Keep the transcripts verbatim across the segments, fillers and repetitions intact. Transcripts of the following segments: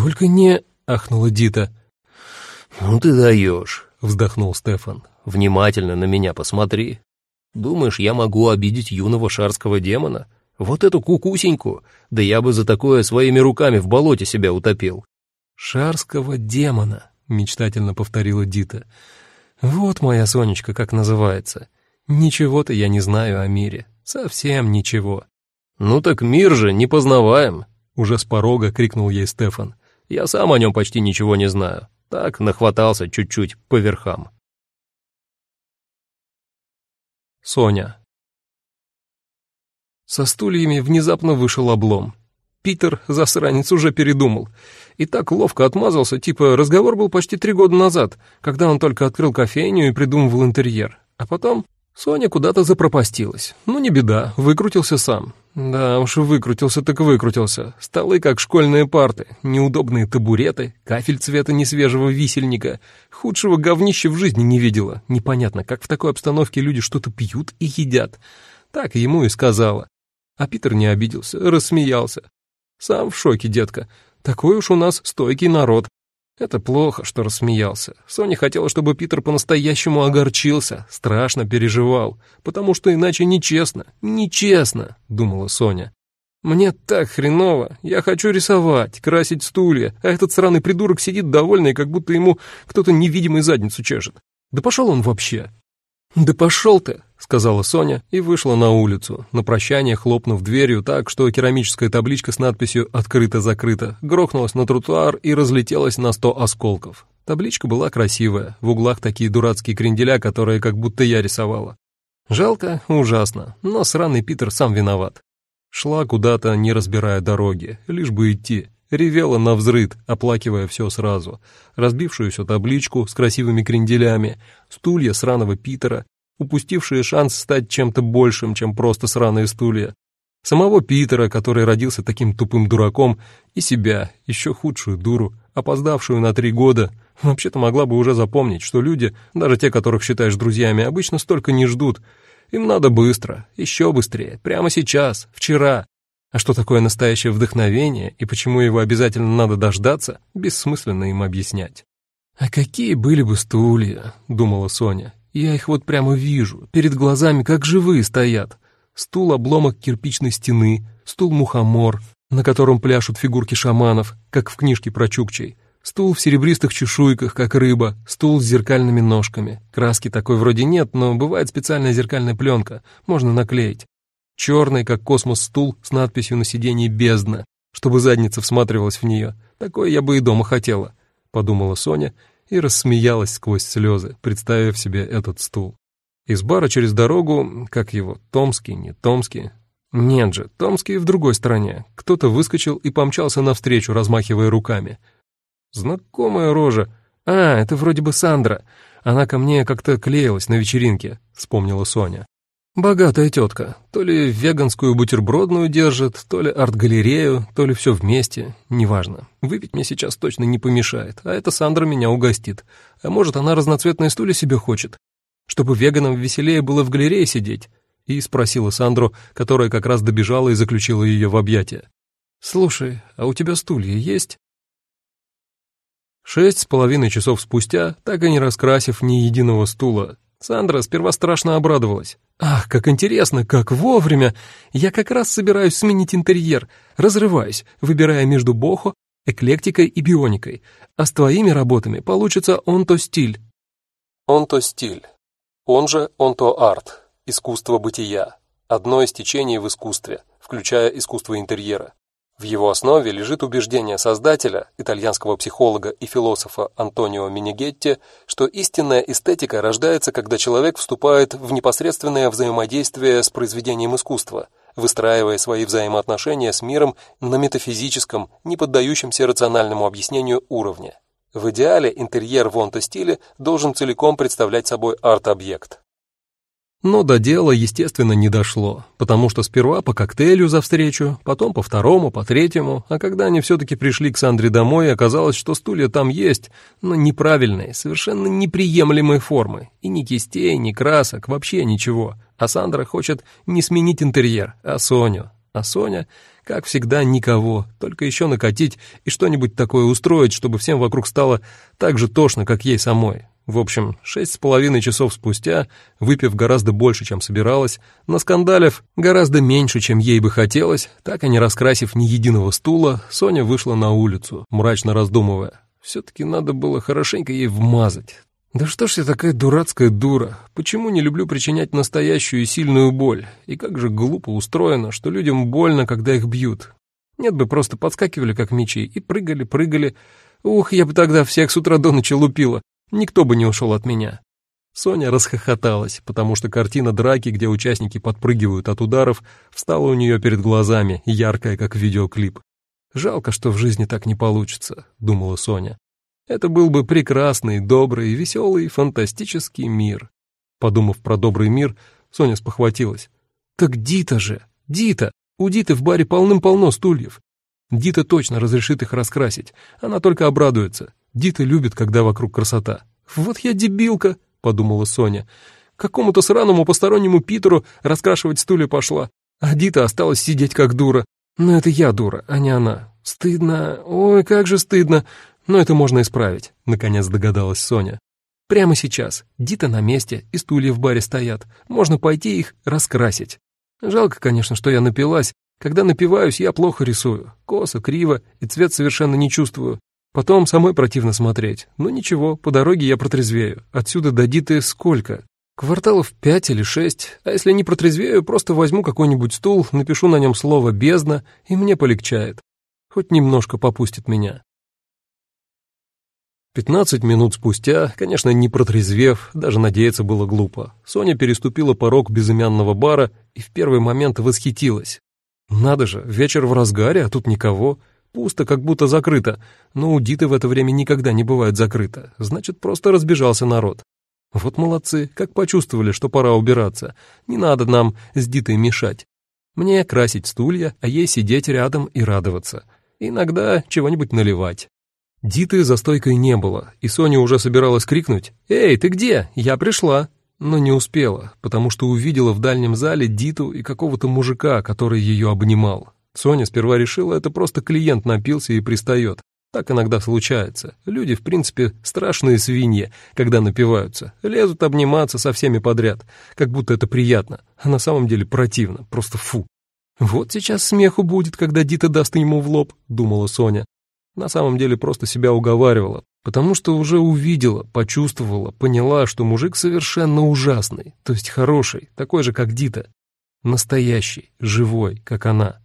«Только не...» — ахнула Дита. «Ну ты даешь», — вздохнул Стефан. «Внимательно на меня посмотри. Думаешь, я могу обидеть юного шарского демона? Вот эту кукусеньку, да я бы за такое своими руками в болоте себя утопил». «Шарского демона», — мечтательно повторила Дита. «Вот моя Сонечка как называется. Ничего-то я не знаю о мире. Совсем ничего». «Ну так мир же не познаваем», — уже с порога крикнул ей Стефан. «Я сам о нем почти ничего не знаю. Так нахватался чуть-чуть по верхам». Соня. Со стульями внезапно вышел облом. Питер, засранец, уже передумал. И так ловко отмазался, типа разговор был почти три года назад, когда он только открыл кофейню и придумывал интерьер. А потом Соня куда-то запропастилась. Ну не беда, выкрутился сам. Да уж, выкрутился так выкрутился. Столы как школьные парты, неудобные табуреты, кафель цвета несвежего висельника. Худшего говнища в жизни не видела. Непонятно, как в такой обстановке люди что-то пьют и едят. Так ему и сказала. А Питер не обиделся, рассмеялся. Сам в шоке, детка. Такой уж у нас стойкий народ. Это плохо, что рассмеялся. Соня хотела, чтобы Питер по-настоящему огорчился, страшно переживал, потому что иначе нечестно, нечестно, думала Соня. Мне так хреново, я хочу рисовать, красить стулья, а этот сраный придурок сидит довольный, как будто ему кто-то невидимый задницу чешет. Да пошел он вообще. «Да пошел ты», — сказала Соня и вышла на улицу, на прощание хлопнув дверью так, что керамическая табличка с надписью «Открыто-закрыто» грохнулась на тротуар и разлетелась на сто осколков. Табличка была красивая, в углах такие дурацкие кренделя, которые как будто я рисовала. Жалко, ужасно, но сраный Питер сам виноват. Шла куда-то, не разбирая дороги, лишь бы идти. Ревела навзрыд, оплакивая все сразу. Разбившуюся табличку с красивыми кренделями, стулья сраного Питера, упустившие шанс стать чем-то большим, чем просто сраные стулья. Самого Питера, который родился таким тупым дураком, и себя, еще худшую дуру, опоздавшую на три года. Вообще-то могла бы уже запомнить, что люди, даже те, которых считаешь друзьями, обычно столько не ждут. Им надо быстро, еще быстрее, прямо сейчас, вчера. А что такое настоящее вдохновение и почему его обязательно надо дождаться, бессмысленно им объяснять. «А какие были бы стулья?» — думала Соня. «Я их вот прямо вижу, перед глазами как живые стоят. Стул-обломок кирпичной стены, стул-мухомор, на котором пляшут фигурки шаманов, как в книжке про Чукчей, стул в серебристых чешуйках, как рыба, стул с зеркальными ножками. Краски такой вроде нет, но бывает специальная зеркальная пленка, можно наклеить. Черный, как космос, стул с надписью на сиденье «Бездна», чтобы задница всматривалась в нее. Такое я бы и дома хотела», — подумала Соня и рассмеялась сквозь слезы, представив себе этот стул. Из бара через дорогу, как его, Томский, не Томский? Нет же, Томский в другой стороне. Кто-то выскочил и помчался навстречу, размахивая руками. Знакомая рожа. А, это вроде бы Сандра. Она ко мне как-то клеилась на вечеринке, вспомнила Соня. Богатая тетка, то ли веганскую бутербродную держит, то ли арт-галерею, то ли все вместе, неважно. Выпить мне сейчас точно не помешает, а эта Сандра меня угостит. А может, она разноцветные стулья себе хочет, чтобы веганам веселее было в галерее сидеть? И спросила Сандру, которая как раз добежала и заключила ее в объятия. «Слушай, а у тебя стулья есть?» Шесть с половиной часов спустя, так и не раскрасив ни единого стула, Сандра сперва страшно обрадовалась. «Ах, как интересно, как вовремя! Я как раз собираюсь сменить интерьер, разрываюсь, выбирая между бохо, эклектикой и бионикой, а с твоими работами получится онто-стиль». Онто-стиль, он же онто-арт, искусство бытия, одно из течений в искусстве, включая искусство интерьера. В его основе лежит убеждение создателя, итальянского психолога и философа Антонио Менегетти, что истинная эстетика рождается, когда человек вступает в непосредственное взаимодействие с произведением искусства, выстраивая свои взаимоотношения с миром на метафизическом, не поддающемся рациональному объяснению уровне. В идеале интерьер в онто-стиле должен целиком представлять собой арт-объект. Но до дела, естественно, не дошло, потому что сперва по коктейлю за встречу, потом по второму, по третьему, а когда они все-таки пришли к Сандре домой, оказалось, что стулья там есть, но неправильные, совершенно неприемлемой формы, и ни кистей, ни красок, вообще ничего, а Сандра хочет не сменить интерьер, а Соню, а Соня, Как всегда, никого, только еще накатить и что-нибудь такое устроить, чтобы всем вокруг стало так же тошно, как ей самой. В общем, шесть с половиной часов спустя, выпив гораздо больше, чем собиралась, наскандалив гораздо меньше, чем ей бы хотелось, так и не раскрасив ни единого стула, Соня вышла на улицу, мрачно раздумывая. Все-таки надо было хорошенько ей вмазать. Да что ж я такая дурацкая дура? Почему не люблю причинять настоящую и сильную боль? И как же глупо устроено, что людям больно, когда их бьют. Нет бы просто подскакивали, как мячи, и прыгали, прыгали. Ух, я бы тогда всех с утра до ночи лупила. Никто бы не ушел от меня. Соня расхохоталась, потому что картина драки, где участники подпрыгивают от ударов, встала у нее перед глазами, яркая, как видеоклип. «Жалко, что в жизни так не получится», — думала Соня. «Это был бы прекрасный, добрый, веселый, фантастический мир». Подумав про добрый мир, Соня спохватилась. «Так Дита же! Дита! У Диты в баре полным-полно стульев. Дита точно разрешит их раскрасить. Она только обрадуется. Дита любит, когда вокруг красота». «Вот я дебилка», — подумала Соня. «Какому-то сраному постороннему Питеру раскрашивать стулья пошла. А Дита осталась сидеть как дура. Но это я дура, а не она. Стыдно. Ой, как же стыдно. Но это можно исправить», — наконец догадалась Соня. «Прямо сейчас. Дита на месте, и стулья в баре стоят. Можно пойти их раскрасить. Жалко, конечно, что я напилась. Когда напиваюсь, я плохо рисую. Косо, криво, и цвет совершенно не чувствую. Потом самой противно смотреть. Но ничего, по дороге я протрезвею. Отсюда до Диты сколько? Кварталов пять или шесть. А если не протрезвею, просто возьму какой-нибудь стул, напишу на нем слово «бездна», и мне полегчает. Хоть немножко попустит меня». Пятнадцать минут спустя, конечно, не протрезвев, даже надеяться было глупо, Соня переступила порог безымянного бара и в первый момент восхитилась. Надо же, вечер в разгаре, а тут никого. Пусто, как будто закрыто, но у Диты в это время никогда не бывает закрыто, значит, просто разбежался народ. Вот молодцы, как почувствовали, что пора убираться. Не надо нам с Дитой мешать. Мне красить стулья, а ей сидеть рядом и радоваться. Иногда чего-нибудь наливать. Диты за стойкой не было, и Соня уже собиралась крикнуть: «Эй, ты где? Я пришла!» Но не успела, потому что увидела в дальнем зале Диту и какого-то мужика, который ее обнимал. Соня сперва решила, это просто клиент напился и пристает. Так иногда случается. Люди, в принципе, страшные свиньи, когда напиваются. Лезут обниматься со всеми подряд, как будто это приятно, а на самом деле противно, просто фу. «Вот сейчас смеху будет, когда Дита даст ему в лоб», — думала Соня. На самом деле просто себя уговаривала, потому что уже увидела, почувствовала, поняла, что мужик совершенно ужасный, то есть хороший, такой же, как Дита. Настоящий, живой, как она.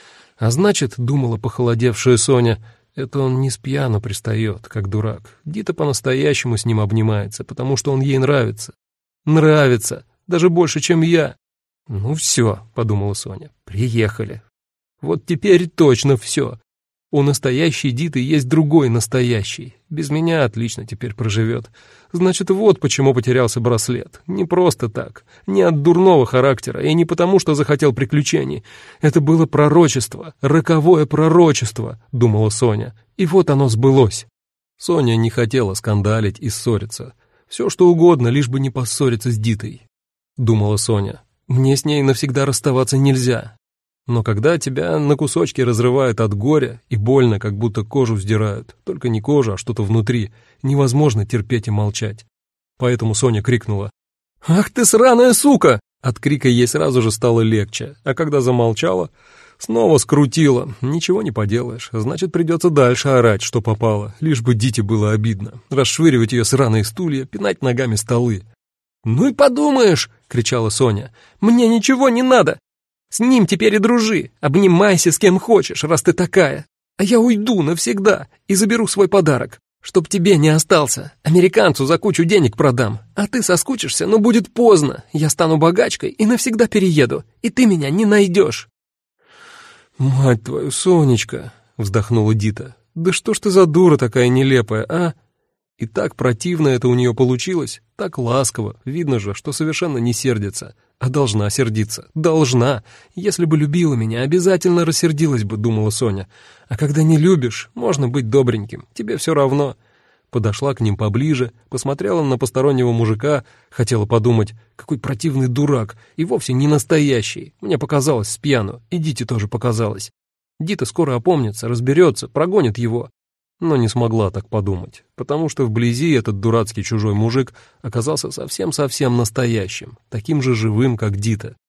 А значит, думала похолодевшая Соня, это он не с пьяну пристает, как дурак. Дита по-настоящему с ним обнимается, потому что он ей нравится. Нравится, даже больше, чем я. «Ну все», — подумала Соня, — «приехали. Вот теперь точно все. У настоящей Диты есть другой настоящий. Без меня отлично теперь проживет. Значит, вот почему потерялся браслет. Не просто так, не от дурного характера и не потому, что захотел приключений. Это было пророчество, роковое пророчество», — думала Соня. И вот оно сбылось. Соня не хотела скандалить и ссориться. Все что угодно, лишь бы не поссориться с Дитой, думала Соня. Мне с ней навсегда расставаться нельзя. Но когда тебя на кусочки разрывают от горя и больно, как будто кожу сдирают, только не кожу, а что-то внутри, невозможно терпеть и молчать. Поэтому Соня крикнула: «Ах ты сраная сука!» От крика ей сразу же стало легче, а когда замолчала, снова скрутила. Ничего не поделаешь, значит, придется дальше орать, что попало, лишь бы Дите было обидно, расшвыривать ее сраные стулья, пинать ногами столы. «Ну и подумаешь!» — кричала Соня. «Мне ничего не надо! С ним теперь и дружи, обнимайся с кем хочешь, раз ты такая. А я уйду навсегда и заберу свой подарок, чтоб тебе не остался. Американцу за кучу денег продам, а ты соскучишься, но будет поздно. Я стану богачкой и навсегда перееду, и ты меня не найдешь». «Мать твою, Сонечка!» — вздохнула Дита. «Да что ж ты за дура такая нелепая, а?» И так противно это у нее получилось, так ласково, видно же, что совершенно не сердится. А должна сердиться, должна. Если бы любила меня, обязательно рассердилась бы, думала Соня. А когда не любишь, можно быть добреньким, тебе все равно. Подошла к ним поближе, посмотрела на постороннего мужика, хотела подумать, какой противный дурак, и вовсе не настоящий. Мне показалось с пьяну, и Дите тоже показалось. Дита скоро опомнится, разберется, прогонит его. Но не смогла так подумать, потому что вблизи этот дурацкий чужой мужик оказался совсем-совсем настоящим, таким же живым, как Дита.